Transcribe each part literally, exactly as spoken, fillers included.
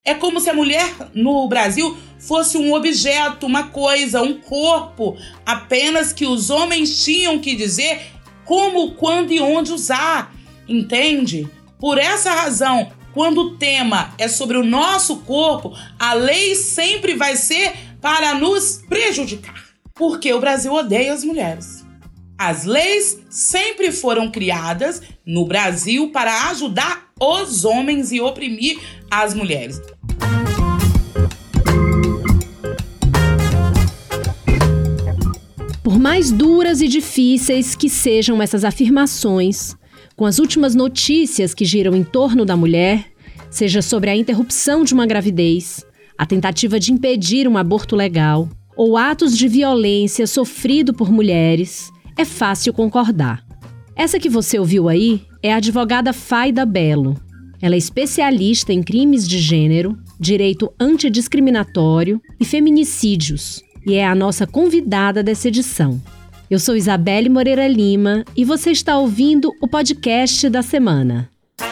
É como se a mulher no Brasil fosse um objeto, uma coisa, um corpo, apenas que os homens tinham que dizer como, quando e onde usar, entende? Por essa razão, quando o tema é sobre o nosso corpo, a lei sempre vai ser para nos prejudicar, porque o Brasil odeia as mulheres. As leis sempre foram criadas no Brasil para ajudar os homens e oprimir as mulheres. Por mais duras e difíceis que sejam essas afirmações, com as últimas notícias que giram em torno da mulher, seja sobre a interrupção de uma gravidez, a tentativa de impedir um aborto legal ou atos de violência sofrido por mulheres, é fácil concordar. Essa que você ouviu aí é a advogada Fayda Bello. Ela é especialista em crimes de gênero, direito antidiscriminatório e feminicídios, e é a nossa convidada dessa edição. Eu sou Isabelle Moreira Lima e você está ouvindo o podcast da semana.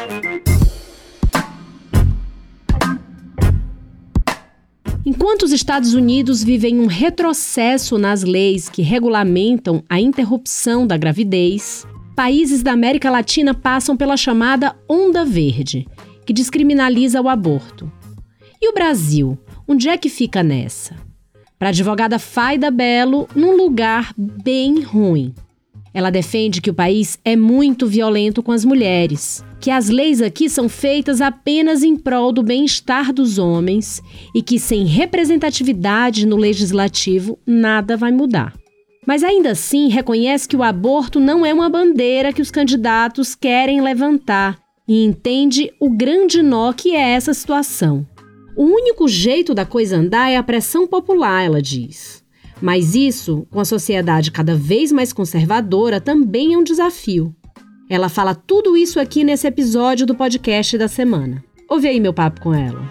Enquanto os Estados Unidos vivem um retrocesso nas leis que regulamentam a interrupção da gravidez, países da América Latina passam pela chamada Onda Verde, que descriminaliza o aborto. E o Brasil, onde é que fica nessa? Para a advogada Fayda Bello, num lugar bem ruim. Ela defende que o país é muito violento com as mulheres, que as leis aqui são feitas apenas em prol do bem-estar dos homens e que sem representatividade no legislativo nada vai mudar. Mas ainda assim reconhece que o aborto não é uma bandeira que os candidatos querem levantar e entende o grande nó que é essa situação. O único jeito da coisa andar é a pressão popular, ela diz. Mas isso, com a sociedade cada vez mais conservadora, também é um desafio. Ela fala tudo isso aqui nesse episódio do podcast da semana. Ouve aí meu papo com ela.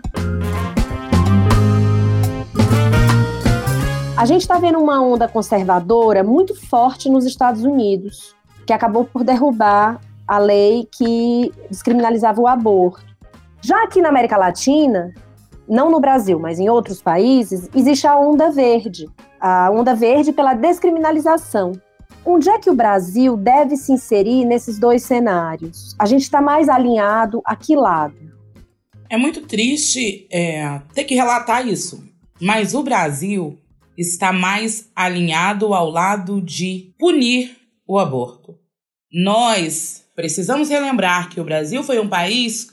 A gente está vendo uma onda conservadora muito forte nos Estados Unidos, que acabou por derrubar a lei que descriminalizava o aborto. Já aqui na América Latina, não no Brasil, mas em outros países, existe a onda verde. A onda verde pela descriminalização. Onde é que o Brasil deve se inserir nesses dois cenários? A gente está mais alinhado a que lado? É muito triste é, ter que relatar isso, mas o Brasil está mais alinhado ao lado de punir o aborto. Nós precisamos relembrar que o Brasil foi um país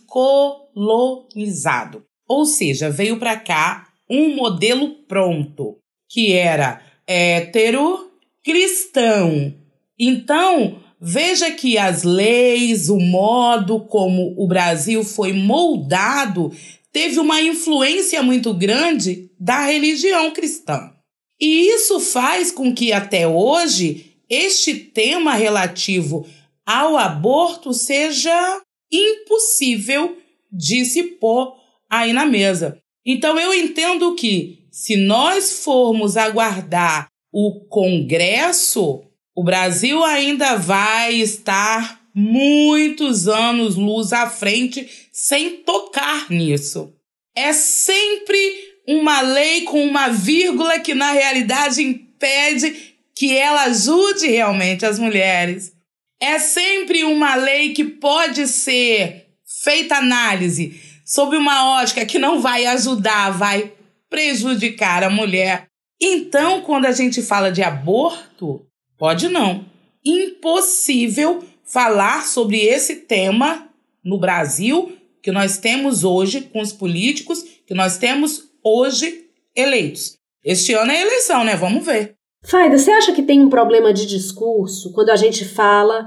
colonizado. Ou seja, veio para cá um modelo pronto, que era hétero cristão. Então, veja que as leis, o modo como o Brasil foi moldado, teve uma influência muito grande da religião cristã. E isso faz com que até hoje este tema relativo ao aborto seja impossível de se pôr aí na mesa. Então eu entendo que se nós formos aguardar o Congresso, o Brasil ainda vai estar muitos anos luz à frente sem tocar nisso. É sempre uma lei com uma vírgula que na realidade impede que ela ajude realmente as mulheres. É sempre uma lei que pode ser feita análise sob uma ótica que não vai ajudar, vai prejudicar a mulher. Então, quando a gente fala de aborto, pode não. Impossível falar sobre esse tema no Brasil que nós temos hoje, com os políticos que nós temos hoje eleitos. Este ano é eleição, né? Vamos ver. Fayda, você acha que tem um problema de discurso quando a gente fala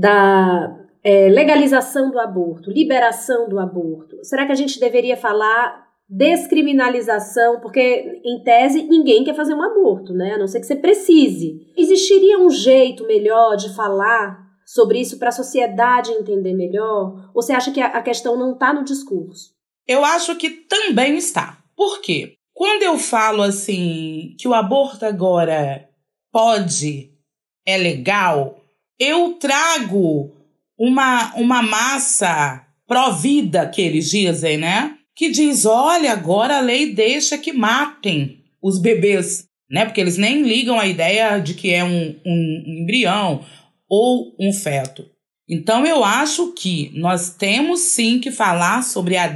da é, legalização do aborto, liberação do aborto? Será que a gente deveria falar descriminalização? Porque, em tese, ninguém quer fazer um aborto, né? A não ser que você precise. Existiria um jeito melhor de falar sobre isso para a sociedade entender melhor? Ou você acha que a questão não está no discurso? Eu acho que também está. Por quê? Quando eu falo assim que o aborto agora pode, é legal, eu trago uma, uma massa pró-vida que eles dizem, né? que diz, olha, agora a lei deixa que matem os bebês, né? Porque eles nem ligam a ideia de que é um, um embrião ou um feto. Então, eu acho que nós temos sim que falar sobre a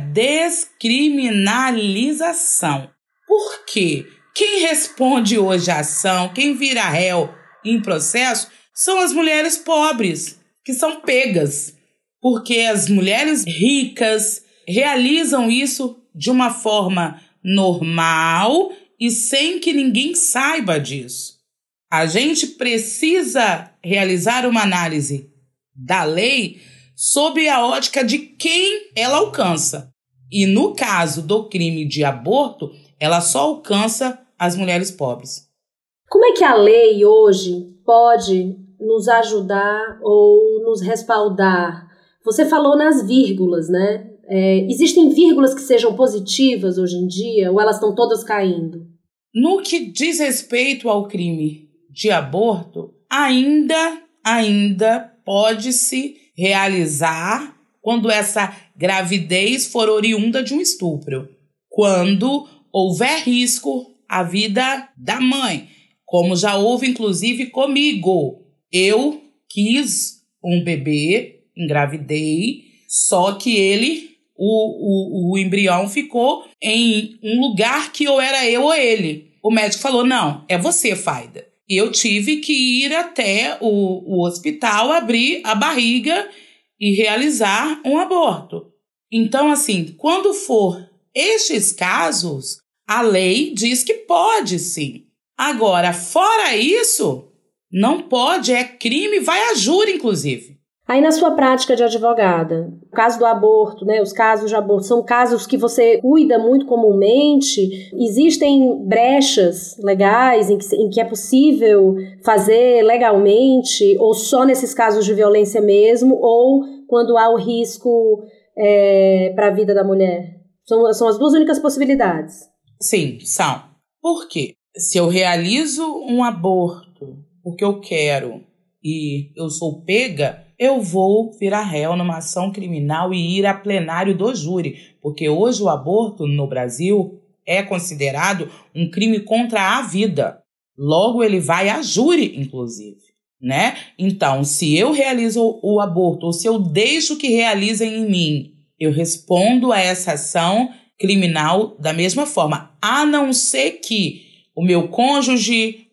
descriminalização. Por quê? Quem responde hoje à ação, quem vira réu em processo, são as mulheres pobres, que são pegas. Porque as mulheres ricas realizam isso de uma forma normal e sem que ninguém saiba disso. A gente precisa realizar uma análise da lei sob a ótica de quem ela alcança. E no caso do crime de aborto, ela só alcança as mulheres pobres. Como é que a lei hoje pode nos ajudar ou nos respaldar? Você falou nas vírgulas, né? É, existem vírgulas que sejam positivas hoje em dia ou elas estão todas caindo? No que diz respeito ao crime de aborto, ainda, ainda pode-se realizar quando essa gravidez for oriunda de um estupro. Quando houver risco à vida da mãe, como já houve inclusive comigo. Eu quis um bebê, engravidei, só que ele, o, o, o embrião ficou em um lugar que ou era eu ou ele. O médico falou, não, é você, Faida. E eu tive que ir até o, o hospital, abrir a barriga e realizar um aborto. Então, assim, quando for estes casos, a lei diz que pode, sim. Agora, fora isso, não pode, é crime, vai a júri, inclusive. Aí na sua prática de advogada, o caso do aborto, né, os casos de aborto, são casos que você cuida muito comumente? Existem brechas legais em que, em que é possível fazer legalmente, ou só nesses casos de violência mesmo, ou quando há o risco é, para a vida da mulher? São, são as duas únicas possibilidades. Sim, são. Por quê? Se eu realizo um aborto porque eu quero e eu sou pega, eu vou virar réu numa ação criminal e ir a plenário do júri, porque hoje o aborto no Brasil é considerado um crime contra a vida. Logo, ele vai a júri, inclusive, né? Então, se eu realizo o aborto ou se eu deixo que realizem em mim, eu respondo a essa ação criminal da mesma forma, a não ser que o meu cônjuge,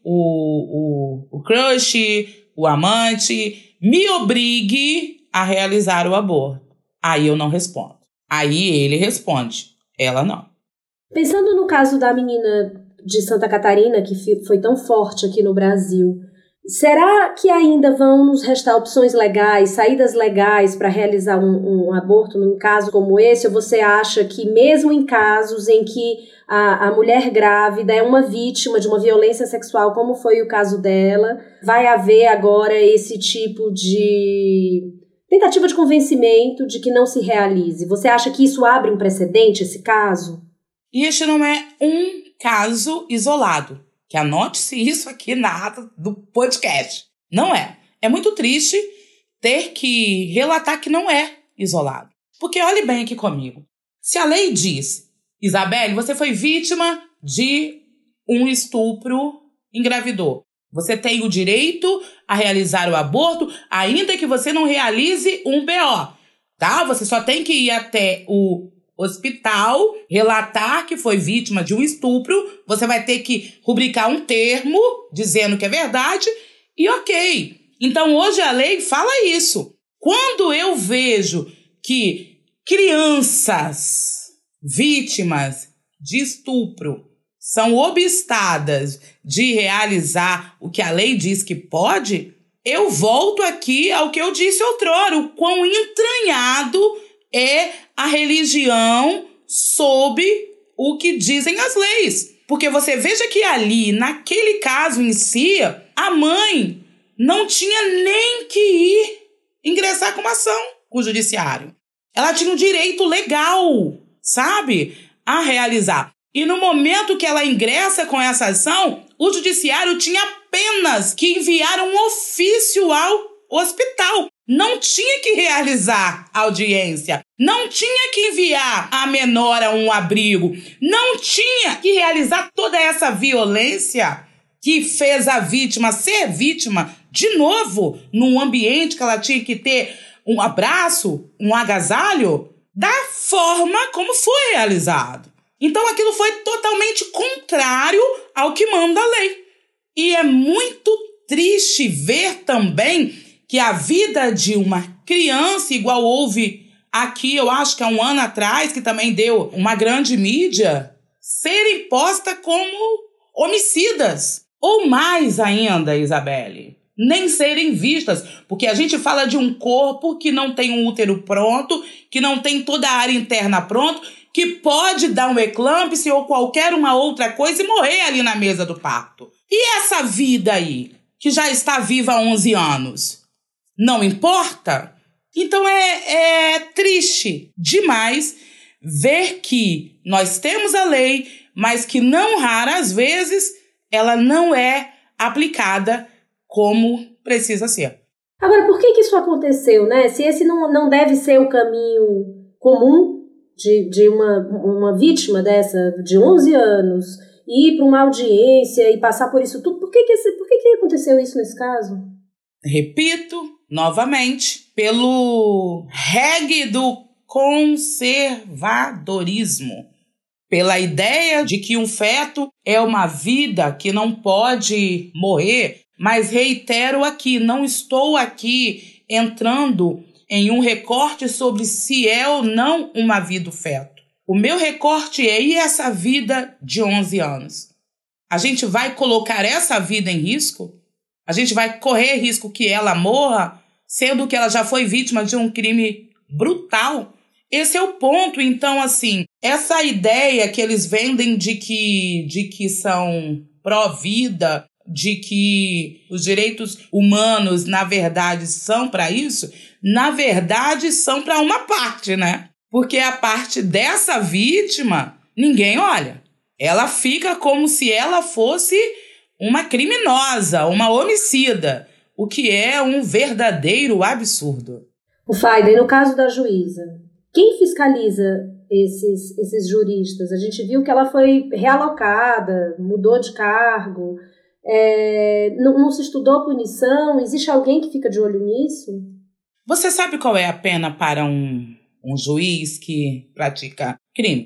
o, o, o crush, o amante me obrigue a realizar o aborto. Aí eu não respondo. Aí ele responde, ela não. Pensando no caso da menina de Santa Catarina, que foi tão forte aqui no Brasil, será que ainda vão nos restar opções legais, saídas legais para realizar um, um aborto num caso como esse? Ou você acha que mesmo em casos em que a, a mulher grávida é uma vítima de uma violência sexual, como foi o caso dela, vai haver agora esse tipo de tentativa de convencimento de que não se realize? Você acha que isso abre um precedente, esse caso? E este não é um caso isolado. Que anote-se isso aqui na ata do podcast. Não é. É muito triste ter que relatar que não é isolado. Porque olhe bem aqui comigo. Se a lei diz, Isabelle, você foi vítima de um estupro, engravidou. Você tem o direito a realizar o aborto, ainda que você não realize um B O. Tá? Você só tem que ir até o hospital, relatar que foi vítima de um estupro, você vai ter que rubricar um termo dizendo que é verdade e ok. Então hoje a lei fala isso. Quando eu vejo que crianças vítimas de estupro são obstadas de realizar o que a lei diz que pode, eu volto aqui ao que eu disse outrora, o quão entranhado é a religião sob o que dizem as leis. Porque você veja que ali, naquele caso em si, a mãe não tinha nem que ir ingressar com uma ação com o judiciário. Ela tinha um direito legal, sabe, a realizar. E no momento que ela ingressa com essa ação, o judiciário tinha apenas que enviar um ofício ao hospital. não tinha que realizar audiência, não tinha que enviar a menor a um abrigo, não tinha que realizar toda essa violência que fez a vítima ser vítima de novo num ambiente que ela tinha que ter um abraço, um agasalho, da forma como foi realizado. Então aquilo foi totalmente contrário ao que manda a lei. E é muito triste ver também que a vida de uma criança, igual houve aqui, eu acho que há um ano atrás, que também deu uma grande mídia, ser imposta como homicidas. Ou mais ainda, Isabelle, nem serem vistas, porque a gente fala de um corpo que não tem um útero pronto, que não tem toda a área interna pronta, que pode dar um eclâmpsia ou qualquer uma outra coisa e morrer ali na mesa do parto. E essa vida aí, que já está viva há onze anos, não importa? Então é, é triste demais ver que nós temos a lei, mas que não raras vezes ela não é aplicada como precisa ser. Agora, por que que isso aconteceu, né? Se esse não, não deve ser o caminho comum de, de uma, uma vítima dessa, de onze anos, ir para uma audiência e passar por isso tudo, por que que, esse, por que que aconteceu isso nesse caso? Repito, novamente, pelo reggae do conservadorismo. Pela ideia de que um feto é uma vida que não pode morrer, mas reitero aqui, não estou aqui entrando em um recorte sobre se é ou não uma vida o feto. O meu recorte é e essa vida de onze anos. A gente vai colocar essa vida em risco? A gente vai correr risco que ela morra, sendo que ela já foi vítima de um crime brutal? Esse é o ponto. Então, assim, essa ideia que eles vendem de que, de que são pró-vida, de que os direitos humanos, na verdade, são para isso, na verdade, são para uma parte, né? Porque a parte dessa vítima, ninguém olha. Ela fica como se ela fosse uma criminosa, uma homicida, o que é um verdadeiro absurdo. O Faida, e no caso da juíza, quem fiscaliza esses, esses juristas? A gente viu que ela foi realocada, mudou de cargo, é, não, não se estudou punição, existe alguém que fica de olho nisso? Você sabe qual é a pena para um, um juiz que pratica crime?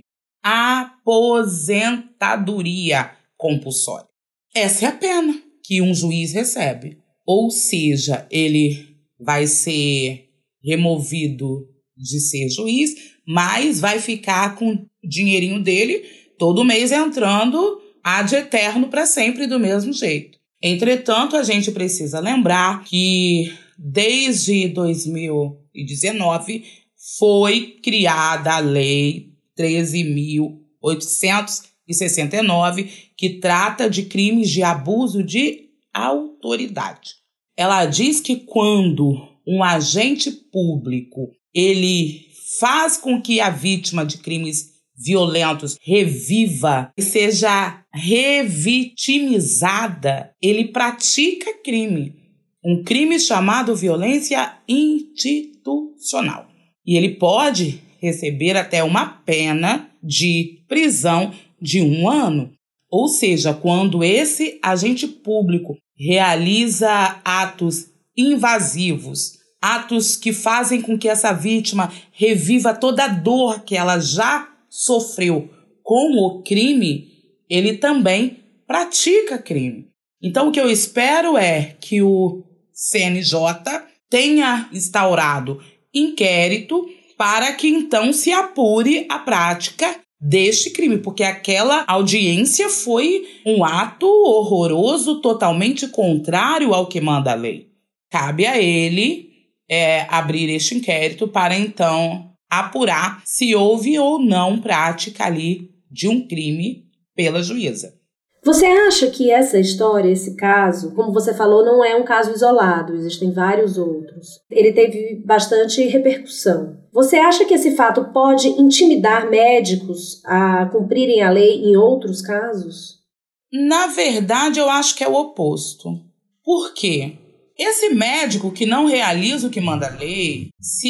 Aposentadoria compulsória. Essa é a pena que um juiz recebe. Ou seja, ele vai ser removido de ser juiz, mas vai ficar com o dinheirinho dele todo mês entrando ad eterno para sempre do mesmo jeito. Entretanto, a gente precisa lembrar que desde dois mil e dezenove foi criada a Lei treze mil oitocentos e sessenta e nove, que trata de crimes de abuso de autoridade. Ela diz que quando um agente público ele faz com que a vítima de crimes violentos reviva e seja revitimizada, ele pratica crime. Um crime chamado violência institucional. E ele pode receber até uma pena de prisão de um ano. Ou seja, quando esse agente público realiza atos invasivos, atos que fazem com que essa vítima reviva toda a dor que ela já sofreu com o crime, ele também pratica crime. Então, o que eu espero é que o C N J tenha instaurado inquérito para que então se apure a prática deste crime, porque aquela audiência foi um ato horroroso, totalmente contrário ao que manda a lei. Cabe a ele é, abrir este inquérito para então apurar se houve ou não prática ali de um crime pela juíza. Você acha que essa história, esse caso, como você falou, não é um caso isolado, existem vários outros. Ele teve bastante repercussão. Você acha que esse fato pode intimidar médicos a cumprirem a lei em outros casos? Na verdade, eu acho que é o oposto. Por quê? Esse médico que não realiza o que manda a lei,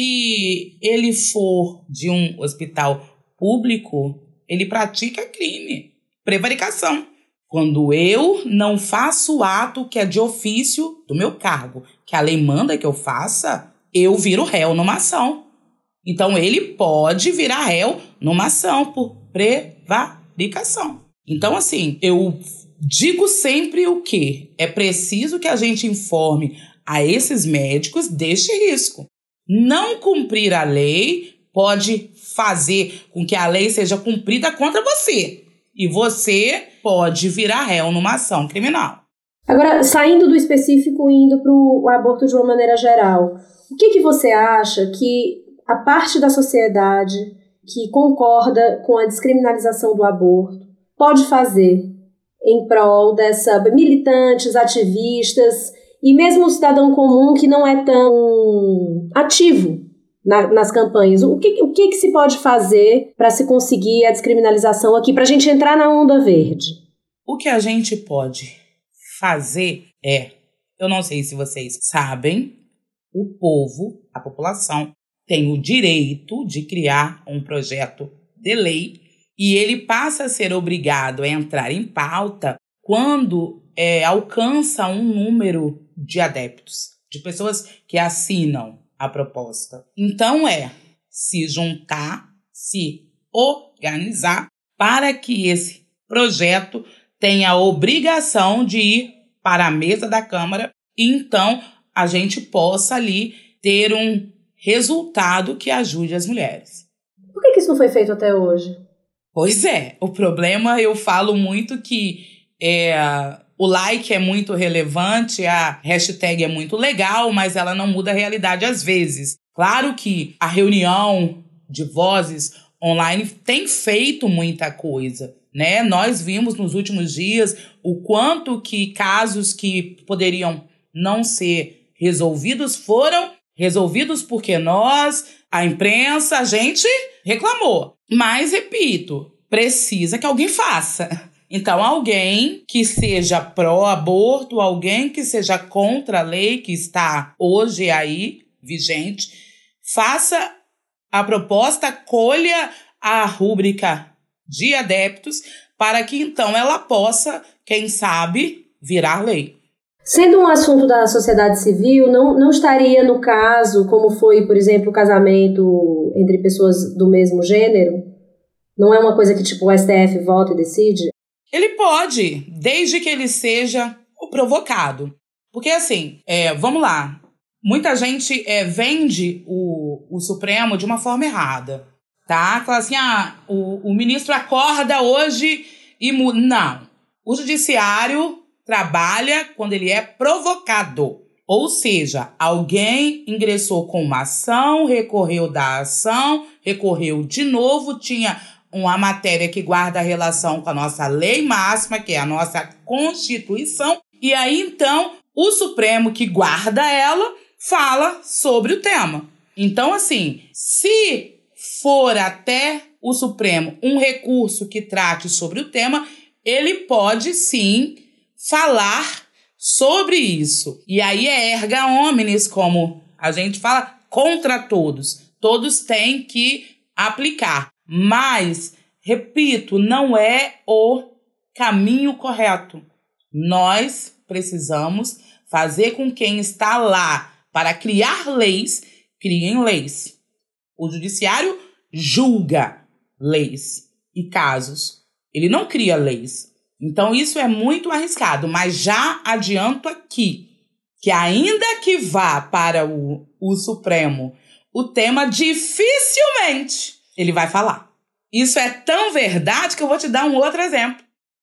se ele for de um hospital público, ele pratica crime, prevaricação. Quando eu não faço o ato que é de ofício do meu cargo, que a lei manda que eu faça, eu viro réu numa ação. Então, ele pode virar réu numa ação por prevaricação. Então, assim, eu digo sempre o quê? É preciso que a gente informe a esses médicos deste risco. Não cumprir a lei pode fazer com que a lei seja cumprida contra você. E você pode virar réu numa ação criminal. Agora, saindo do específico e indo para o aborto de uma maneira geral, o que, que você acha que a parte da sociedade que concorda com a descriminalização do aborto pode fazer em prol dessa militantes, ativistas e mesmo o cidadão comum que não é tão ativo na, nas campanhas? O que, o que, que se pode fazer para se conseguir a descriminalização aqui, para a gente entrar na onda verde? O que a gente pode fazer é, eu não sei se vocês sabem, o povo, a população, tem o direito de criar um projeto de lei e ele passa a ser obrigado a entrar em pauta quando é, alcança um número de adeptos, de pessoas que assinam a proposta. Então é se juntar, se organizar para que esse projeto tenha a obrigação de ir para a mesa da Câmara e então a gente possa ali ter um resultado que ajude as mulheres. Por que, que isso não foi feito até hoje? Pois é, o problema, eu falo muito que é, o like é muito relevante, a hashtag é muito legal, mas ela não muda a realidade às vezes. Claro que a reunião de vozes online tem feito muita coisa, né? Nós vimos nos últimos dias o quanto que casos que poderiam não ser resolvidos foram resolvidos porque nós, a imprensa, a gente reclamou. Mas, repito, precisa que alguém faça. Então, alguém que seja pró-aborto, alguém que seja contra a lei que está hoje aí, vigente, faça a proposta, colha a rúbrica de adeptos para que, então, ela possa, quem sabe, virar lei. Sendo um assunto da sociedade civil, não, não estaria no caso, como foi, por exemplo, o casamento entre pessoas do mesmo gênero? Não é uma coisa que, tipo, o S T F vota e decide? Ele pode, desde que ele seja o provocado. Porque, assim, é, vamos lá, muita gente é, vende o, o Supremo de uma forma errada, tá? Fala assim, ah, o, o ministro acorda hoje e muda. Não, o judiciário trabalha quando ele é provocado. Ou seja, alguém ingressou com uma ação, recorreu da ação, recorreu de novo, tinha uma matéria que guarda relação com a nossa lei máxima, que é a nossa Constituição, e aí, então, o Supremo, que guarda ela, fala sobre o tema. Então, assim, se for até o Supremo um recurso que trate sobre o tema, ele pode, sim, falar sobre isso. E aí é erga omnes, como a gente fala, contra todos. Todos têm que aplicar. Mas, repito, não é o caminho correto. Nós precisamos fazer com que quem está lá para criar leis, criem leis. O judiciário julga leis e casos. Ele não cria leis. Então, isso é muito arriscado, mas já adianto aqui que ainda que vá para o, o Supremo, o tema dificilmente ele vai falar. Isso é tão verdade que eu vou te dar um outro exemplo.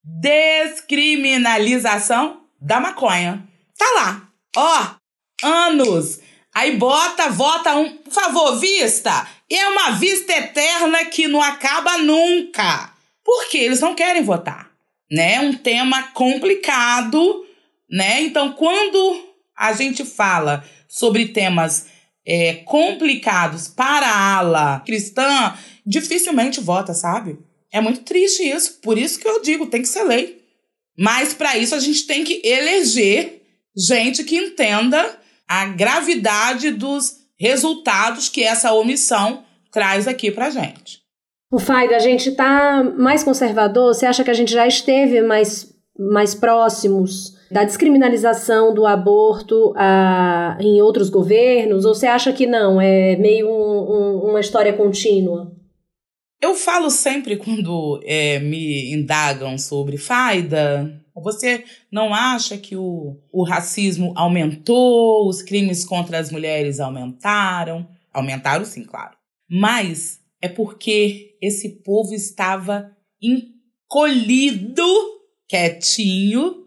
Descriminalização da maconha. Tá lá. Ó, anos. Aí bota, vota um, por favor, vista. E é uma vista eterna que não acaba nunca. Porque eles não querem votar. Né? Um tema complicado, né? Então, quando a gente fala sobre temas é, complicados para a ala cristã, dificilmente vota, sabe? É muito triste isso. Por isso que eu digo, tem que ser lei. Mas, para isso, a gente tem que eleger gente que entenda a gravidade dos resultados que essa omissão traz aqui pra gente. O Fayda, a gente está mais conservador? Você acha que a gente já esteve mais, mais próximos da descriminalização do aborto a, em outros governos? Ou você acha que não? É meio um, um, uma história contínua? Eu falo sempre quando é, me indagam sobre Fayda, você não acha que o, o racismo aumentou, os crimes contra as mulheres aumentaram? Aumentaram sim, claro. Mas é porque esse povo estava encolhido, quietinho,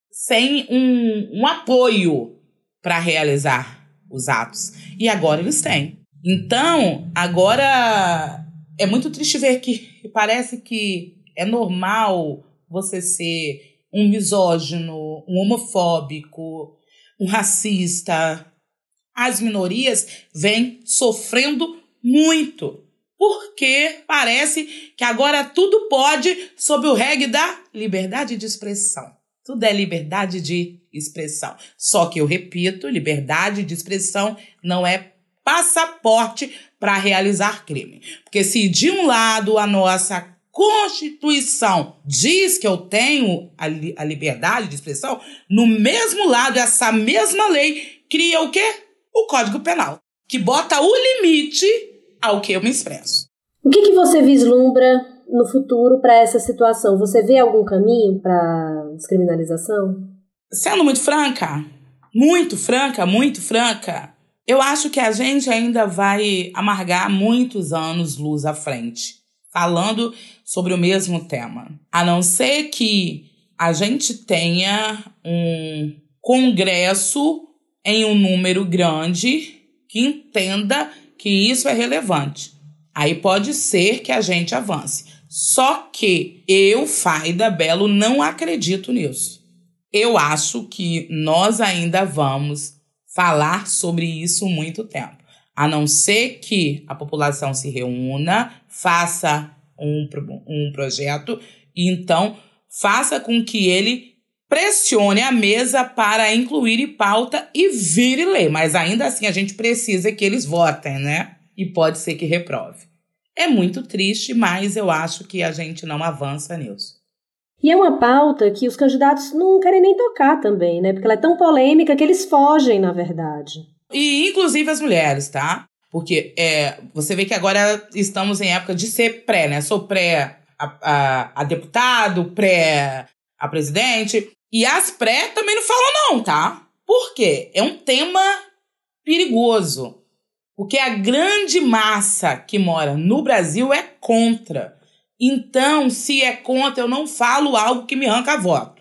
sem um, um apoio para realizar os atos. E agora eles têm. Então, agora é muito triste ver que parece que é normal você ser um misógino, um homofóbico, um racista. As minorias vêm sofrendo muito, porque parece que agora tudo pode sob o reggae da liberdade de expressão. Tudo é liberdade de expressão. Só que eu repito, liberdade de expressão não é passaporte para realizar crime. Porque se de um lado a nossa Constituição diz que eu tenho a, li- a liberdade de expressão, no mesmo lado essa mesma lei cria o quê? O Código Penal, que bota o limite ao que eu me expresso. O que, que você vislumbra no futuro para essa situação? Você vê algum caminho para descriminalização? Sendo muito franca, muito franca, muito franca, eu acho que a gente ainda vai amargar muitos anos luz à frente, falando sobre o mesmo tema. A não ser que a gente tenha um congresso em um número grande que entenda que isso é relevante. Aí pode ser que a gente avance. Só que eu, Fayda Bello, não acredito nisso. Eu acho que nós ainda vamos falar sobre isso muito tempo. A não ser que a população se reúna, faça um, um projeto e então faça com que ele pressione a mesa para incluir em pauta e vire lei. Mas ainda assim a gente precisa que eles votem, né? E pode ser que reprove. É muito triste, mas eu acho que a gente não avança nisso. E é uma pauta que os candidatos não querem nem tocar também, né? Porque ela é tão polêmica que eles fogem, na verdade. E inclusive as mulheres, tá? Porque é, você vê que agora estamos em época de ser pré, né? Sou pré a, a, a deputado, pré a presidente. E as pré também não falam não, tá? Por quê? É um tema perigoso. Porque a grande massa que mora no Brasil é contra. Então, se é contra, eu não falo algo que me arranca voto.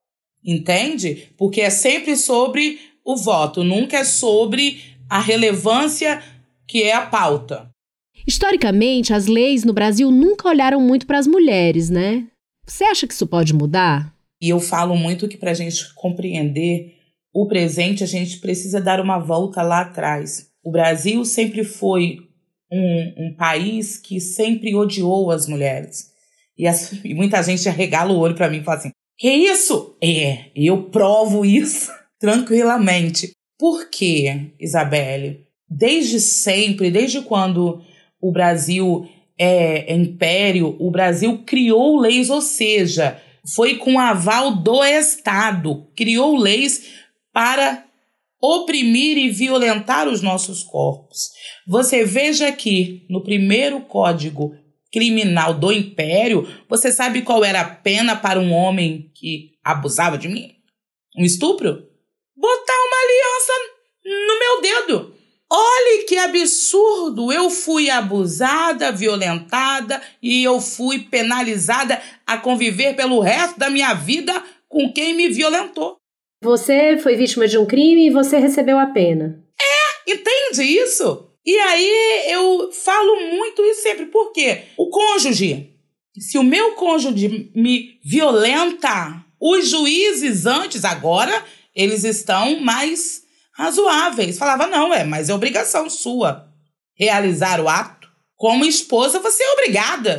Entende? Porque é sempre sobre o voto, nunca é sobre a relevância que é a pauta. Historicamente, as leis no Brasil nunca olharam muito para as mulheres, né? Você acha que isso pode mudar? E eu falo muito que para a gente compreender o presente, a gente precisa dar uma volta lá atrás. O Brasil sempre foi um, um país que sempre odiou as mulheres. E, as, e muita gente arregala o olho para mim e fala assim, que isso? É, eu provo isso tranquilamente. Por quê, Isabelle? Desde sempre, desde quando o Brasil é, é império, o Brasil criou leis, ou seja, foi com aval do Estado, criou leis para oprimir e violentar os nossos corpos. Você veja que no primeiro Código Criminal do Império, você sabe qual era a pena para um homem que abusava de mim? Um estupro? Botar uma aliança no meu dedo. Olhe que absurdo! Eu fui abusada, violentada e eu fui penalizada a conviver pelo resto da minha vida com quem me violentou. Você foi vítima de um crime e você recebeu a pena. É, entende isso? E aí eu falo muito isso sempre. Por quê? O cônjuge. Se o meu cônjuge me violenta, os juízes antes, agora, eles estão mais razoáveis. Falava, não, é, mas é obrigação sua realizar o ato. Como esposa, você é obrigada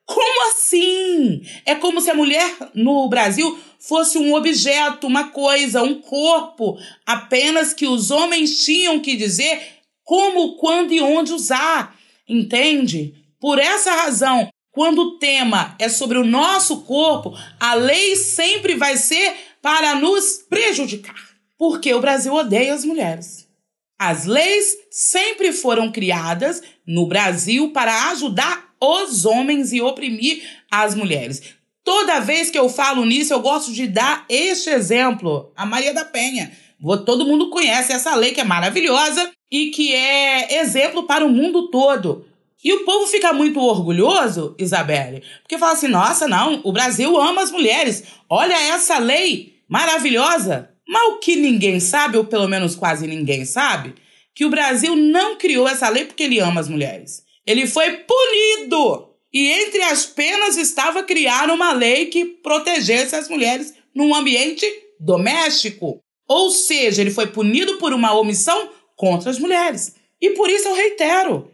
Como assim? É como se a mulher no Brasil fosse um objeto, uma coisa, um corpo, apenas que os homens tinham que dizer como, quando e onde usar, entende? Por essa razão, quando o tema é sobre o nosso corpo, a lei sempre vai ser para nos prejudicar, porque o Brasil odeia as mulheres. As leis sempre foram criadas no Brasil para ajudar os homens e oprimir as mulheres. Toda vez que eu falo nisso, eu gosto de dar este exemplo. A Maria da Penha. Todo mundo conhece essa lei que é maravilhosa e que é exemplo para o mundo todo. E o povo fica muito orgulhoso, Isabelle, porque fala assim, nossa, não, o Brasil ama as mulheres. Olha essa lei maravilhosa. Mas o que ninguém sabe, ou pelo menos quase ninguém sabe, que o Brasil não criou essa lei porque ele ama as mulheres. Ele foi punido. E entre as penas estava criar uma lei que protegesse as mulheres num ambiente doméstico. Ou seja, ele foi punido por uma omissão contra as mulheres. E por isso eu reitero,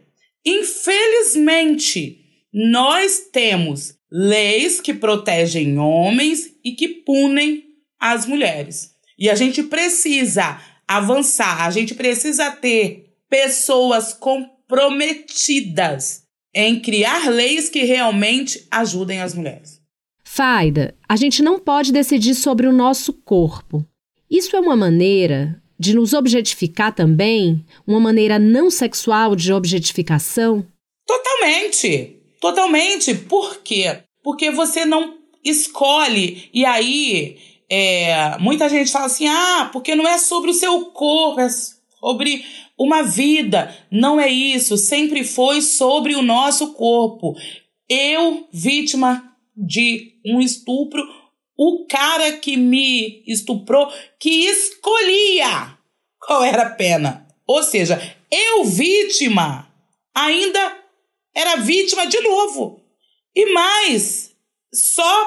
infelizmente, nós temos leis que protegem homens e que punem as mulheres. E a gente precisa avançar, a gente precisa ter pessoas comprometidas em criar leis que realmente ajudem as mulheres. Faida, a gente não pode decidir sobre o nosso corpo. Isso é uma maneira de nos objetificar também? Uma maneira não sexual de objetificação? Totalmente, totalmente. Por quê? Porque você não escolhe, e aí é, muita gente fala assim, ah, porque não é sobre o seu corpo, é sobre uma vida. Não é isso, sempre foi sobre o nosso corpo. Eu, vítima de um estupro, o cara que me estuprou, que escolhia qual era a pena. Ou seja, eu, vítima, ainda era vítima de novo. E mais, só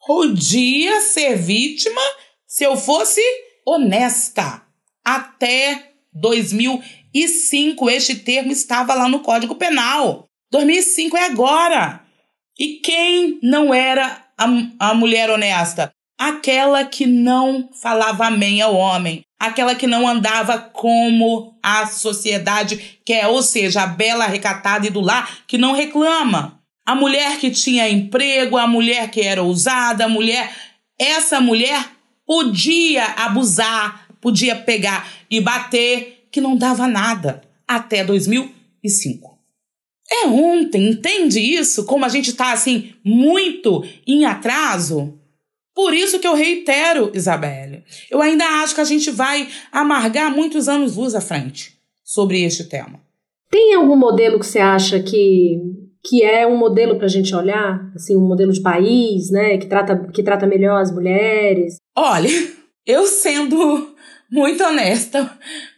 podia ser vítima se eu fosse honesta. Até dois mil e cinco, este termo estava lá no Código Penal. dois mil e cinco é agora. E quem não era a, a mulher honesta? Aquela que não falava amém ao homem. Aquela que não andava como a sociedade quer. Ou seja, a bela recatada e do lar que não reclama. A mulher que tinha emprego, a mulher que era ousada, a mulher... Essa mulher podia abusar, podia pegar e bater, que não dava nada. Até dois mil e cinco. É ontem, entende isso? Como a gente está, assim, muito em atraso? Por isso que eu reitero, Isabelle, eu ainda acho que a gente vai amargar muitos anos-luz à frente sobre este tema. Tem algum modelo que você acha que, que é um modelo para a gente olhar? Assim, um modelo de país, né? Que trata, que trata melhor as mulheres? Olha, eu sendo muito honesta,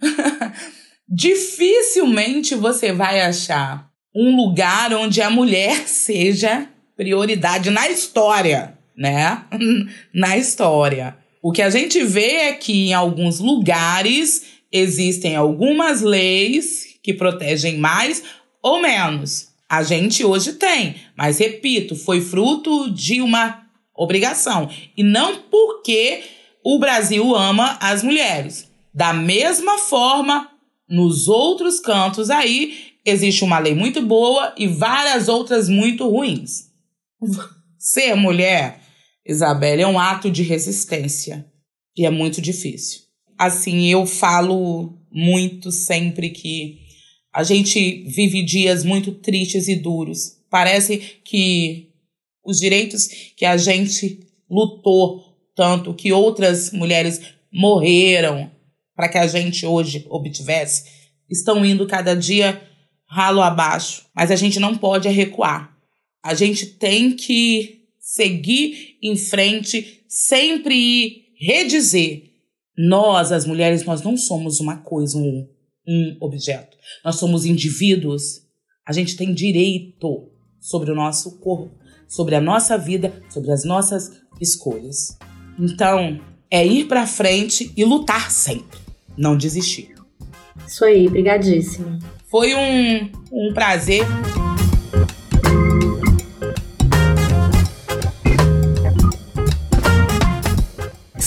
dificilmente você vai achar um lugar onde a mulher seja prioridade na história, né? Na história. O que a gente vê é que em alguns lugares existem algumas leis que protegem mais ou menos. A gente hoje tem, mas repito, foi fruto de uma obrigação. E não porque o Brasil ama as mulheres. Da mesma forma, nos outros cantos aí, existe uma lei muito boa e várias outras muito ruins. Ser mulher, Isabelle, é um ato de resistência. E é muito difícil. Assim, eu falo muito sempre que a gente vive dias muito tristes e duros. Parece que os direitos que a gente lutou tanto, que outras mulheres morreram para que a gente hoje obtivesse, estão indo cada dia ralo abaixo. Mas a gente não pode recuar. A gente tem que seguir em frente, sempre ir redizer. Nós, as mulheres, nós não somos uma coisa, um, um objeto. Nós somos indivíduos. A gente tem direito sobre o nosso corpo, sobre a nossa vida, sobre as nossas escolhas. Então, é ir pra frente e lutar sempre. Não desistir. Isso aí, brigadíssima. Foi um, um prazer.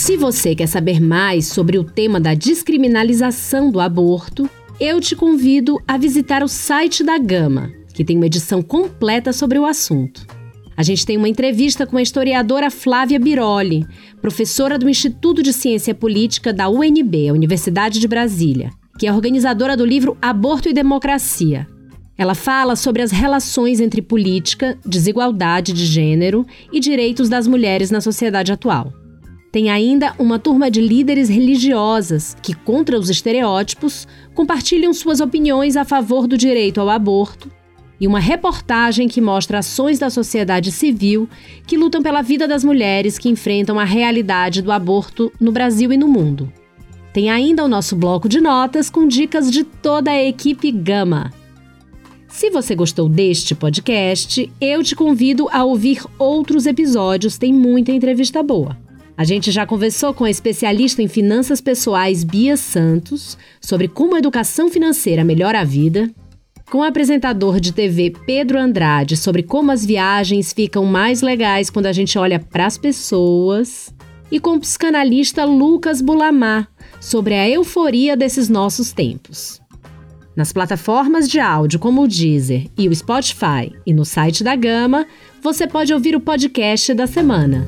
Se você quer saber mais sobre o tema da descriminalização do aborto, eu te convido a visitar o site da Gama, que tem uma edição completa sobre o assunto. A gente tem uma entrevista com a historiadora Flávia Biroli, professora do Instituto de Ciência Política da U N B, a Universidade de Brasília, que é organizadora do livro Aborto e Democracia. Ela fala sobre as relações entre política, desigualdade de gênero e direitos das mulheres na sociedade atual. Tem ainda uma turma de líderes religiosas que, contra os estereótipos, compartilham suas opiniões a favor do direito ao aborto e uma reportagem que mostra ações da sociedade civil que lutam pela vida das mulheres que enfrentam a realidade do aborto no Brasil e no mundo. Tem ainda o nosso bloco de notas com dicas de toda a equipe Gama. Se você gostou deste podcast, eu te convido a ouvir outros episódios, tem muita entrevista boa. A gente já conversou com a especialista em finanças pessoais Bia Santos sobre como a educação financeira melhora a vida, com o apresentador de T V Pedro Andrade sobre como as viagens ficam mais legais quando a gente olha para as pessoas, e com o psicanalista Lucas Bulamar sobre a euforia desses nossos tempos. Nas plataformas de áudio como o Deezer e o Spotify e no site da Gama, você pode ouvir o podcast da semana.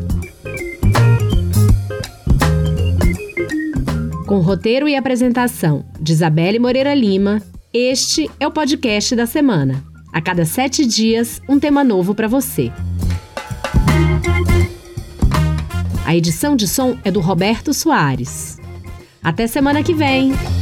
Com roteiro e apresentação de Isabelle Moreira Lima, este é o podcast da semana. A cada sete dias, um tema novo para você. A edição de som é do Roberto Soares. Até semana que vem!